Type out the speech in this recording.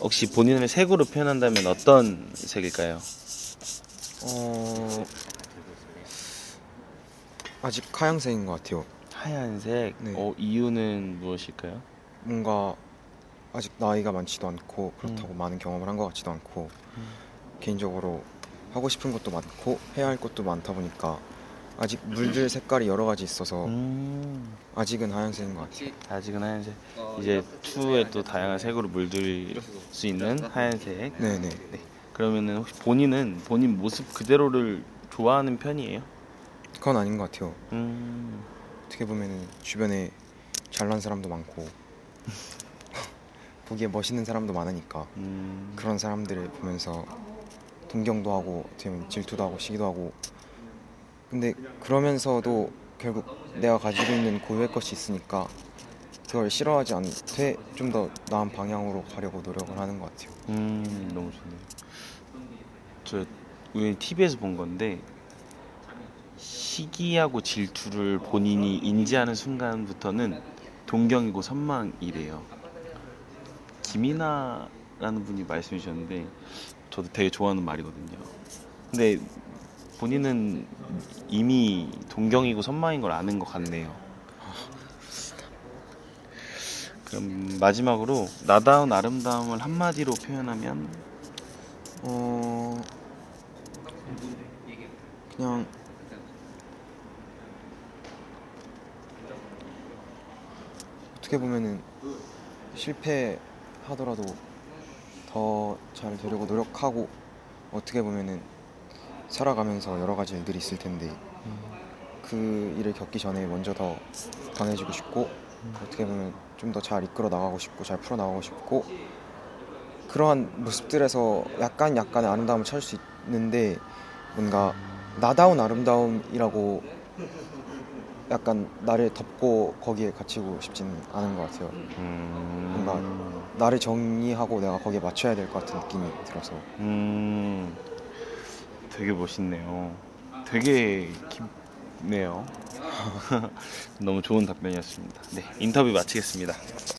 혹시 본인을 색으로 표현한다면 어떤 색일까요? 아직 하얀색인 것 같아요. 하얀색. 네. 이유는 무엇일까요? 뭔가 아직 나이가 많지도 않고 그렇다고 많은 경험을 한 것 같지도 않고 개인적으로 하고 싶은 것도 많고 해야 할 것도 많다 보니까 아직 물들 색깔이 여러 가지 있어서 아직은 하얀색인 것 같아요. 아직은 하얀색. 이제 추후에 또 다양한 색으로 물들 수 있는 하얀색. 네네. 네. 그러면은 혹시 본인은 본인 모습 그대로를 좋아하는 편이에요? 그건 아닌 것 같아요. 음. 어떻게 보면은 주변에 잘난 사람도 많고 보기에 멋있는 사람도 많으니까 그런 사람들을 보면서 동경도 하고 어떻게 보면 질투도 하고 시기도 하고, 근데 그러면서도 결국 내가 가지고 있는 고유의 것이 있으니까 그걸 싫어하지 않되 좀 더 나은 방향으로 가려고 노력을 하는 것 같아요. 너무 좋네요. 저 우연히 TV에서 본 건데 시기하고 질투를 본인이 인지하는 순간부터는 동경이고 선망이래요. 김이나라는 분이 말씀해 주셨는데 저도 되게 좋아하는 말이거든요. 근데 본인은 이미 동경이고 선망인 걸 아는 것 같네요. 그럼 마지막으로 나다운 아름다움을 한마디로 표현하면 그냥 어떻게 보면은 실패하더라도 더 잘 되려고 노력하고, 어떻게 보면은 살아가면서 여러 가지 일들이 있을 텐데 그 일을 겪기 전에 먼저 더 강해지고 싶고, 어떻게 보면 좀 더 잘 이끌어 나가고 싶고 잘 풀어 나가고 싶고, 그러한 모습들에서 약간의 아름다움을 찾을 수 있는데 뭔가 나다운 아름다움이라고 약간 나를 덮고 거기에 갇히고 싶지는 않은 것 같아요. 뭔가 나를 정의하고 내가 거기에 맞춰야 될 것 같은 느낌이 들어서. 되게 멋있네요. 되게 깊네요. 너무 좋은 답변이었습니다. 네, 인터뷰 마치겠습니다.